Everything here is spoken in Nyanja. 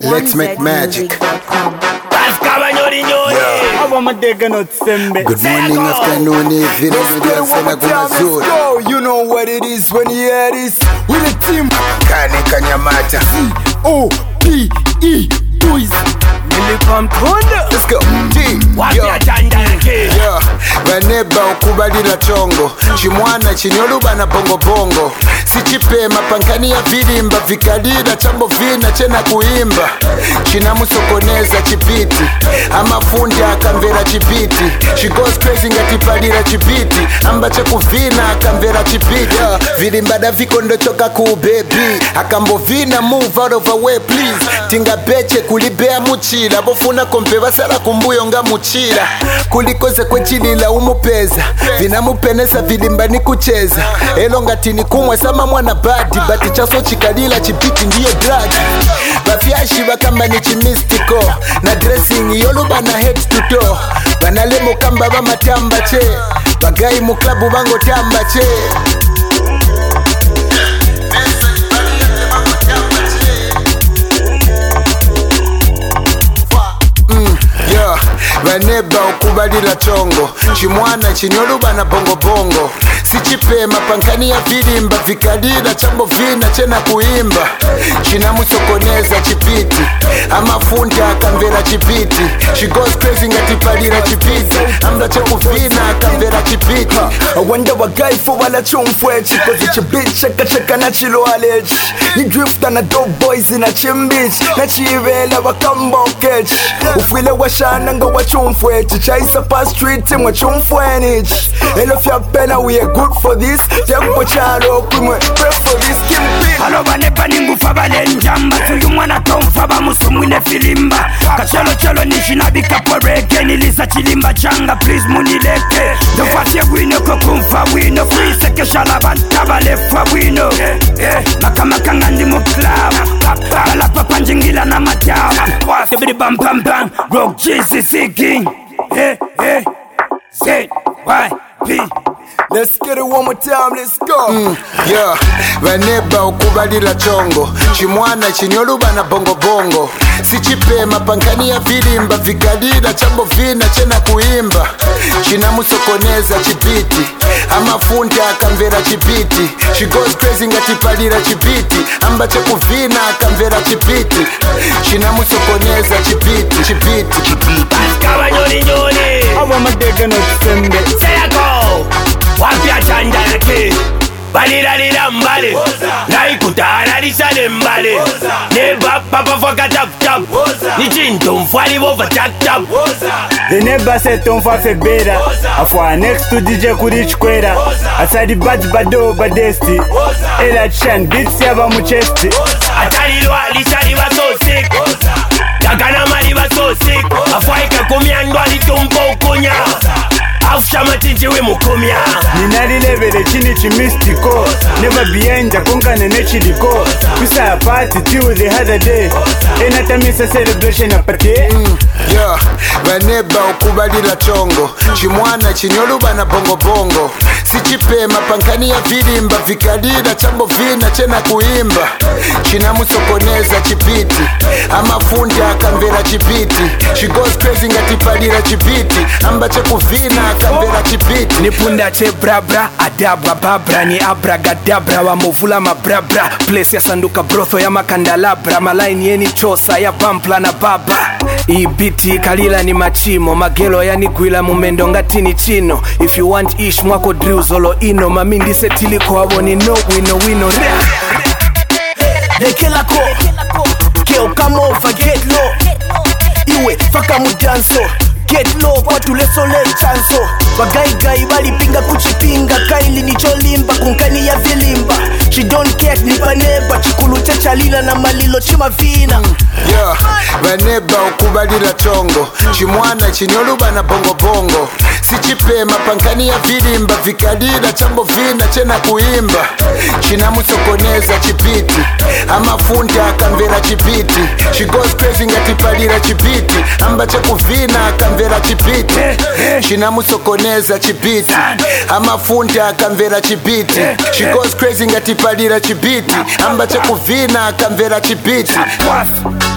Let's make magic. Good morning, afternoon, evening, you know what it is when you hear this. With the team Kane Kanyamata C-O-P-E Boys. Let's go. Vaneba okubalira chongo chimwana chinyoluba na bongo bongo sichipema pankani ya vilimba vikalira chambo vina chena kuimba chinamusokoneza chipiti amafundi akamvera chipiti she goes crazy ngatipalira chipiti ambache kuvina akamvera chipiti vilimba da vikondo choka ku baby akambovina move out of our way please tinga beche kulibea muchira bofuna kompe basala kumbuyo nga muchira kulikoze kwechilila umupeza vinamupenesa vilimba ni kucheza elo ngatini kumwe sama mwana badi bati chaso chikalila chipiti ndiye drug bafyashi bakamba ni chimistiko na dressing yoluba na head to toe banalemo kamba bamatamba che bagayi mu klabu bango tamba che vaneba okubalira chongo chimwana chinyoluba na bongo bongo sichipema pankani ya vilimba vikalira chambo vina chena kuimba chinamusokoneza chipiti amafundi akamvera chipiti she goes crazy ngatipalira chipiti ambache kuvina akamvera chipiti wanda wagaifu wala chumfwe chikozi chibichi cheka na chilwaleji ni drifta na dope boys na chimbich na chivela wakambokech ufwile washana nga wachumfwe chichaisa pa street mwa chumfwenich elofya pena we are good for this tempo chalo kumwe pray for this kimpin alo banepa ningufa bale njamba tuyu mwana tomfa bamusumwile filimba kachalo chalo nishinabika poreke nilisa chilimba changa please munileke dofafye wino kokumfa wino kuiseke shalabanta balefa wino makamaka ngandi mu club balapa panjingila na matawa tibidi bam bam bam rock Jesus seeking Z-Y-P. Let's get it one more time, let's go. Vaneba okubalira chongo chimwana chinyoluba na bongo bongo sichipema pankani ya vilimba vikalira chambo vina chena kuimba chinamusokoneza chipiti amafundi akamvera chipiti she goes crazy ngatipalira chipiti ambache kuvina akamvera chipiti chinamusokoneza chipiti Kabanyoni Seyako wapya chanda yake balira mbale naikutana lisale mbale ne papa foka tap tap ni chinto mfwali bova tap tap the neighbor said don't fa better afwa next to DJ Kurich Kwera asadi bado badesti ela chan beats yaba mu chest atalilwa lisali basosi takana mali basosi afwa ikakomyandwa litumpo ukunya afshama tinjiwe mukomya ninalilevele chini chimistiko never behind akongane nechiliko kusaya party till the other day enatamisa celebration apate vaneba okubalira chongo chimwana chinyoluba na bongo bongo sichipema pankani ya vilimba vikalira chambo vina chena kuimba chinamusokoneza chipiti amafundi akamvera chipiti she goes crazy ngatipalira chipiti ambache kuvina akamvera chipiti nipunda che brabra adabra babra ni abragadabra wamuvula mabrabra place ya sanduka brotho ya makandalabra malaini yeni chosa ya bampla na baba ibiti kalila ni machimo magelo yanigwila mumendo ngatini chino if you want ish mwako drill zolo ino mamindi setiliko waboni no wino Nekelako Keo come over get low Iwe faka mudanso get low kwa tulesole chanso Bagaigai balipinga kuchipinga kaili nicholimba kunkani ya vilimba she don't care nipa neba chikulu chachalila na malilo chima vina vaneba okubalira chongo chimwana chinyoluba na bongo bongo sichipema pankani ya vilimba vikalira chambo vina chena kuimba chinamusokoneza chipiti amafundi akamvera chipiti she goes crazy ngatipalira chipiti ambache kuvina akamvera chipiti chinamusokoneza chipiti amafundi akamvera chipiti she goes crazy ngatipalira chipiti ambache kuvina akamvera chipiti